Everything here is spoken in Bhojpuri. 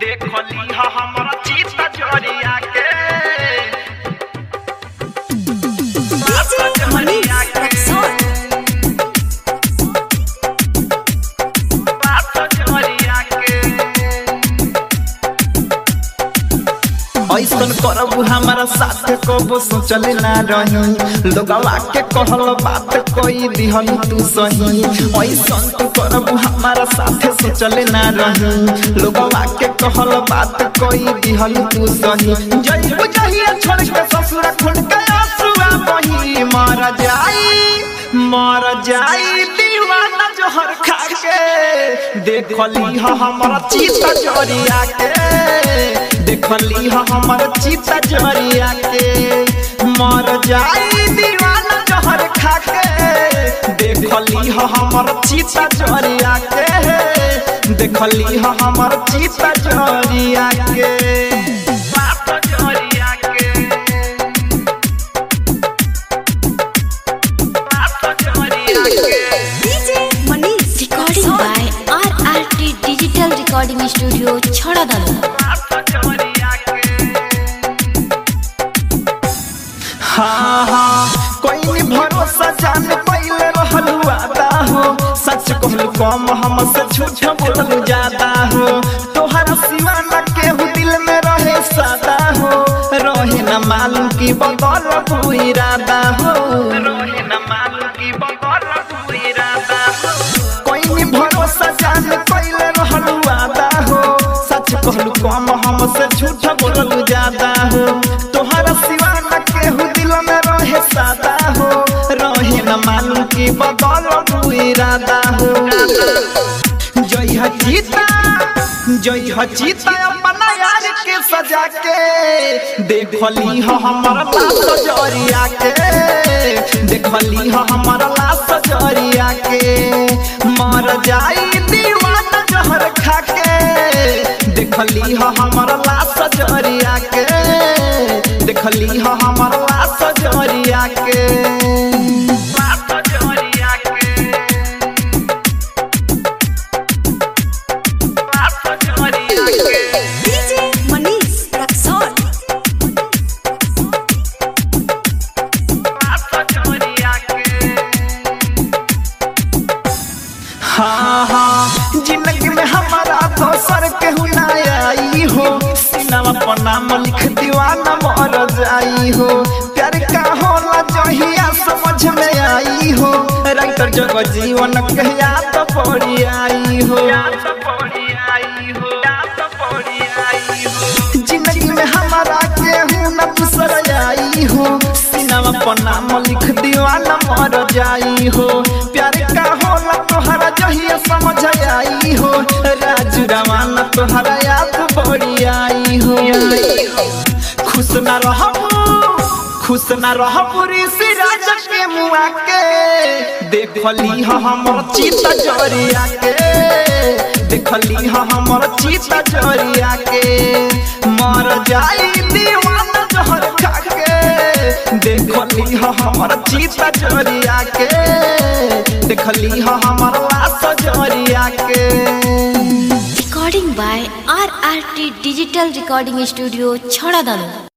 देखली हमरा चित जरिया के ऐसन करब हमारा साथ कबो सोचले ना रही लोगवा के कहल बात कोई दिहल तू सही ऐसन तू करब हमारा साथ सोचले ना रही लोगवा के कहल बात कोई दिहल तू सही जई बुझिया छोड़ के ससुर खुद के आंसुआ बही मर जाई दीवाना जहर खा के देखली हमारा चित जरिया के देखली हमर चित जरिया के मर जाई दीवाना जहर खा के देखली हमर चित जरिया के देखली हमर चित जरिया के रिकॉर्डिंग स्टूडियो छोड़ा दानो। हाँ हाँ कोई नहीं भरोसा जान पहले रहलू आता हो सच कहलू कम हमसे झूठ बोललू ज्यादा हो तोहरा सिवा न केहू दिल में रहे सादा हो रहे न मालूम की बगल तू इरादा हो रहे न मालूम की बगल तू इरादा हो कोई नहीं भरोसा जान पहले रहलू आता हो सच कहलू कम हमसे झूठ बोललू ज्यादा हो तोहरा सिवा न केहू दिल में रहे सादा हो रहे न मालूम की बगल तू इरादा हो जय हचीता अपना यार के सजा के देखली हमर लाश जरिया के देखली हमर लाश जरिया के मर जाई दीवाना जहर खा के देखली हमर लाश जरिया के देखली हमर लाश जरिया के हाँ हाँ जिंदगी में हमारा दोसर केहू ना आई हो सिनेमा पर नाम लिख दीवाना मर जाई हो प्यार का होला जहिया समझ में आई हो राइटर जग जीवन के याद पड़ी आई हो जिंदगी में हमारा केहू ना दूसर आई हो सिनेमा पर नाम लिख दीवाना मर जाई हो प्यार का होला तोहरा जहिया समझ आई हो राजू रवाना तोहरा याद पड़ी आई हो खुश न रहबू ऋषि राजा के मुआ के देखली हमर चित जरिया के देखली हमर चित जरिया के मर जाई दीवाना जहर खा के देखली हमर चित जरिया के देखली हमर लाश जरिया के। Recording by RRT digital recording studio छोड़ा दानो।